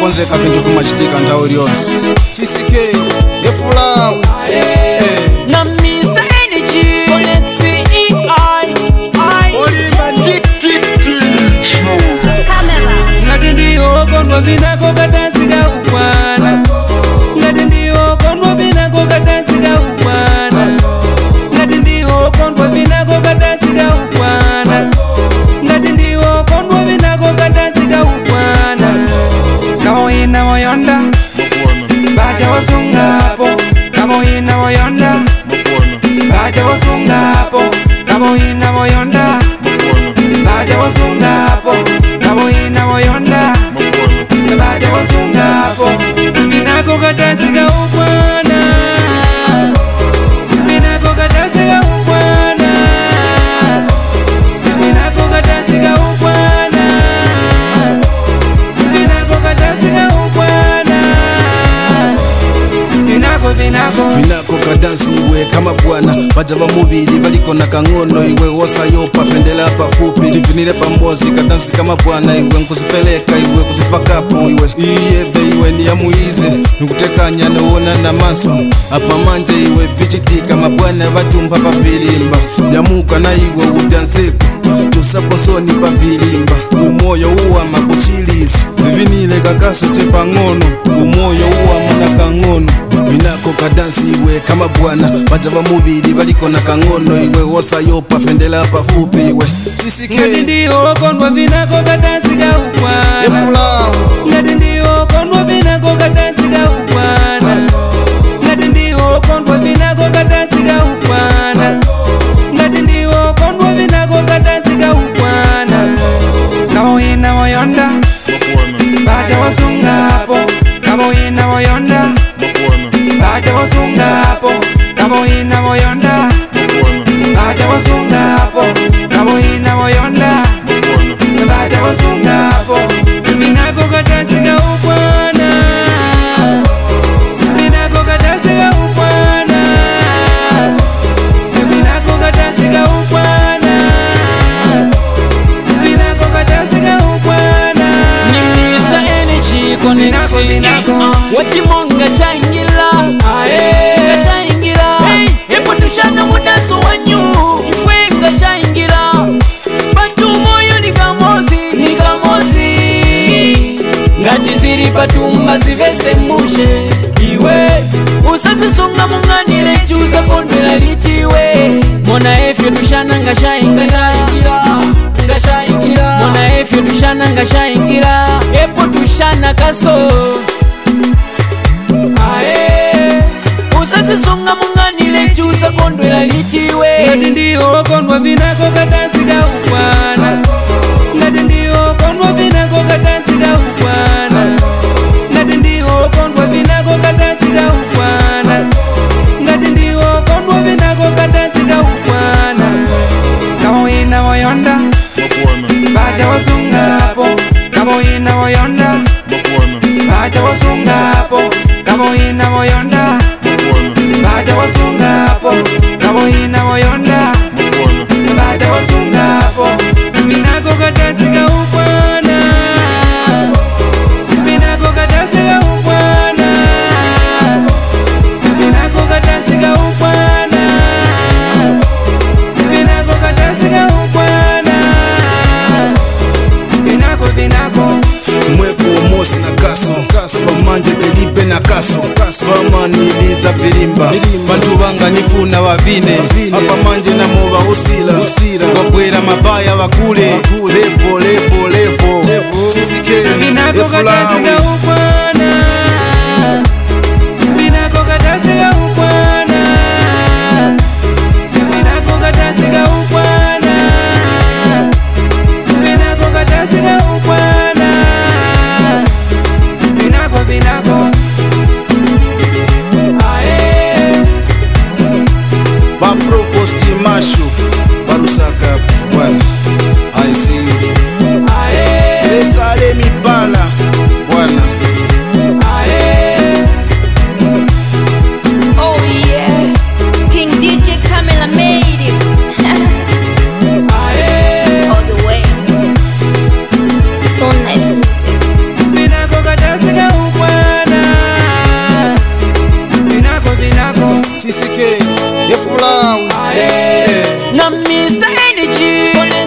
zokonzeka vintu vimachitika nthawi iliyonse. TCK Efulawi na Mr. Energy Connect ngati ndiyo kondwa vinako katasika ukwana, ngati ndiyo kondwa vinako katasika ukwana, ngati ndiyo kondwa vinako katasika ukwana, ngati ndiyo kondwa vinako katasika ukwana. Kama ina moyonda baja wasungapo, kama ina moyonda baja wasungapo, kama ina moyonda baja wasungapo, kama ina moyonda baja wasungapo. Vinako katasika ukwana, vinako katasika ukwana, vinako katasika ukwana, vinako katasika ukwana, vinako kadansi iwe kama bwana baja vamuvili valiko na kang'ono iwe wosayopa fendela pafupi tivinile pambozi kadansi kama bwana iwe nkuzipeleka iwe kuzifakapo iwe iyeve iwe ni ya muize nikutekanya nowona na maso apa manje iwe vichitika mabwana vachumba pavilimba nyamuka na iwe udyansiku tusakosoni pavilimba umoyo uwama kuchiliza zivinile kakaso chepang'ono umoyo uwama na kang'ono. Vinako kadansi iwe kama bwana baja vamuvili valiko na kang'ono iwe wosayopa fendela pafupi iwe TCK ngati ndiyo kondwa vinako katasika ukwana, Efulawi ngati ndiyo kondwa vinako katasika ukwana, ngati ndiyo kondwa vinako katasika ukwana, ngati ndiyo kondwa vinako katasika ukwana. Kama ina moyonda baja wasungapo, kama ina moyonda baja wasungapo, kama ina moyonda baja wasungapo, kama ina moyonda baja wasungapo. Vinako katasika ukwana, vinako katasika ukwana, vinako katasika ukwana, vinako katasika ukwana. ni Mr. Energy Connect Watimonga shangila shangila epo tushana mudaso wanyu mfwenga shangila bantu moyo ni kamozi ngati ziri patumba zivese mushe iwe usazisunga mung'anile chuza kondwela litiwe mona efyo tushana nga shangila mona efyo tushana nga shangila epo tushana kaso usazisunga mung'anile chuza kondwela litiwe ngati ndiyo kondwa vinako katasika ukwana, ngati ndiyo kondwa vinako katasika ukwana, ngati ndiyo kondwa vinako katasika ukwana, ngati ndiyo kondwa vinako katasika ukwana. Kama ina moyonda baja wasungapo, kama ina moyonda baja wasungapo, kama ina moyonda baja wasungapo, kama ina moyonda baja wasungapo. Vinako katasika ukwana, vinako katasika ukwana, vinako katasika ukwana, vinako katasika ukwana, vinako mwepo mosi na kaso pamanje kelipe na kaso pamaniliza vilimba bantu banganifuna wavine apamanje namova usila wabwera mabaya wakule levo TCK vinako Efulawi katasika ukwana, vinako katasika ukwana, vinako katasika ukwana, vinako katasika ukwana, vinako ba provosti Mr. Energy